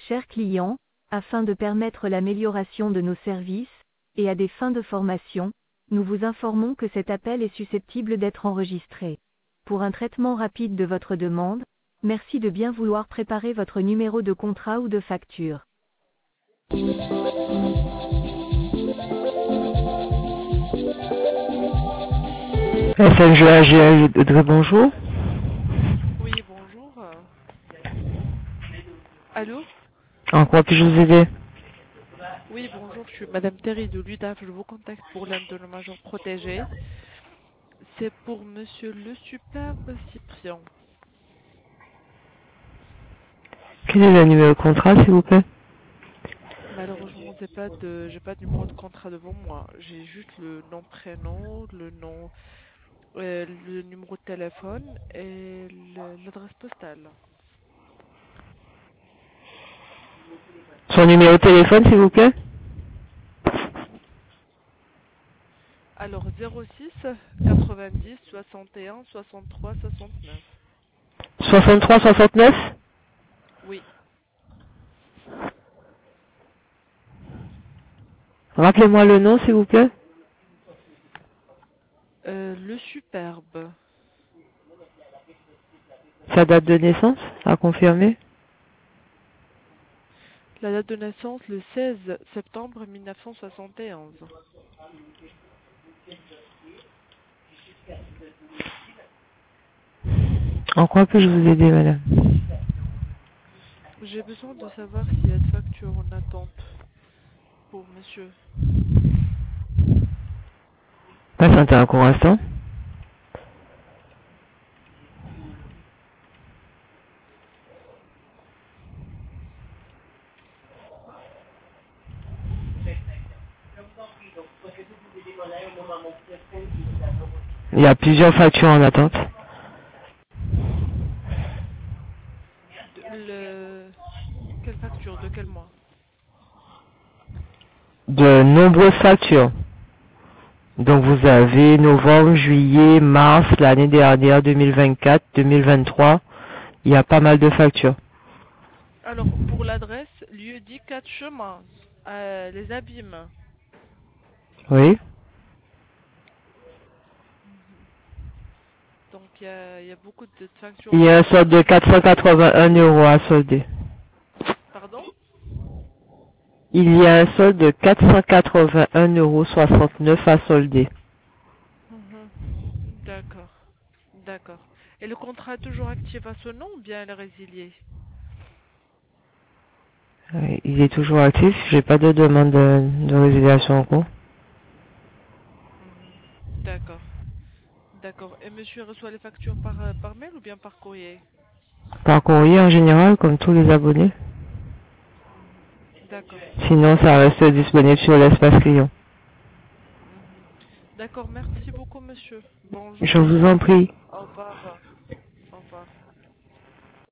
Chers clients, afin de permettre l'amélioration de nos services, et à des fins de formation, nous vous informons que cet appel est susceptible d'être enregistré. Pour un traitement rapide de votre demande, merci de bien vouloir préparer votre numéro de contrat ou de facture. FNGAGL de bonjour. Oui, bonjour. Allô? En quoi puis-je vous aider? Oui, bonjour, je suis Madame Terry de l'UDAF. Je vous contacte pour l'endommageant protégé. C'est pour Monsieur le Superbe Cyprien. Quel est le numéro de contrat, s'il vous plaît? Malheureusement, j'ai pas de numéro de contrat devant moi. J'ai juste le nom, prénom, le numéro de téléphone et l'adresse postale. Son numéro de téléphone, s'il vous plaît? Alors 06 90 61 63 69. 63 69? Oui. Rappelez-moi le nom, s'il vous plaît. Le Superbe. Sa date de naissance, à confirmer. La date de naissance, le 16 septembre 1971. En quoi puis-je vous aider, madame? J'ai besoin de savoir s'il y a de facture en attente pour monsieur. Patientez un court instant. Il y a plusieurs factures en attente. Quelle facture? De quel mois? De nombreuses factures. Donc vous avez novembre, juillet, mars, l'année dernière, 2024, 2023. Il y a pas mal de factures. Alors, pour l'adresse, lieu dit 4 chemins, les Abîmes. Oui. Donc, il y a beaucoup de factures Il en y a un attente. solde de 481 € à solder. Pardon? Il y a un solde de 481,69 € à solder. Mhm. D'accord. D'accord. Et le contrat est toujours actif à ce nom ou bien elle est résiliée? Il est toujours actif. J'ai pas de demande de résiliation en cours. Mhm. D'accord. D'accord. Et monsieur reçoit les factures par mail ou bien par courrier? Par courrier en général, comme tous les abonnés. Mhm. D'accord. Sinon, ça reste disponible sur l'espace client. Mhm. D'accord. Merci beaucoup, monsieur. Bonne Je journée. vous en prie. Au revoir. Au revoir.